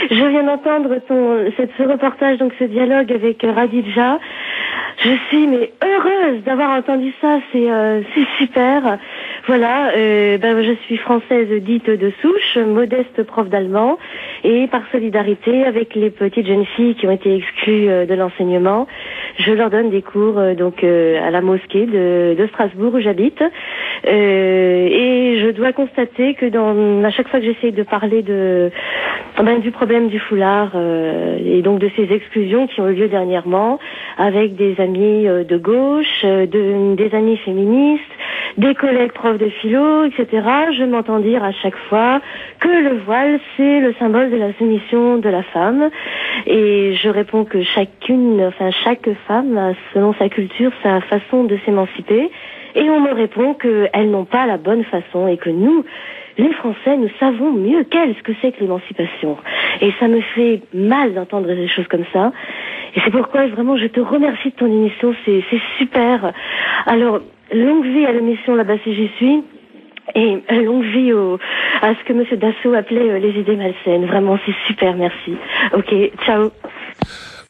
Je viens d'entendre ce reportage, donc ce dialogue avec Radija. Je suis mais heureuse d'avoir entendu ça, c'est super. Voilà, je suis française dite de souche, modeste prof d'allemand, et par solidarité avec les petites jeunes filles qui ont été exclues de l'enseignement, je leur donne des cours à la mosquée de Strasbourg où j'habite. Et je dois constater que à chaque fois que j'essaie de parler du problème du foulard et donc de ces exclusions qui ont eu lieu dernièrement avec des amis de gauche, des amis féministes, des collègues profs de philo, etc., je m'entends dire à chaque fois que le voile, c'est le symbole de la soumission de la femme. Et je réponds que chaque femme a, selon sa culture, sa façon de s'émanciper. Et on me répond qu'elles n'ont pas la bonne façon et que nous, les Français, nous savons mieux qu'elles ce que c'est que l'émancipation. Et ça me fait mal d'entendre des choses comme ça. Et c'est pourquoi vraiment je te remercie de ton émission, c'est super. Alors, longue vie à l'émission Là-bas si j'y suis. Et longue vie à ce que Monsieur Dassault appelait les idées malsaines. Vraiment, c'est super, merci. Ok, ciao.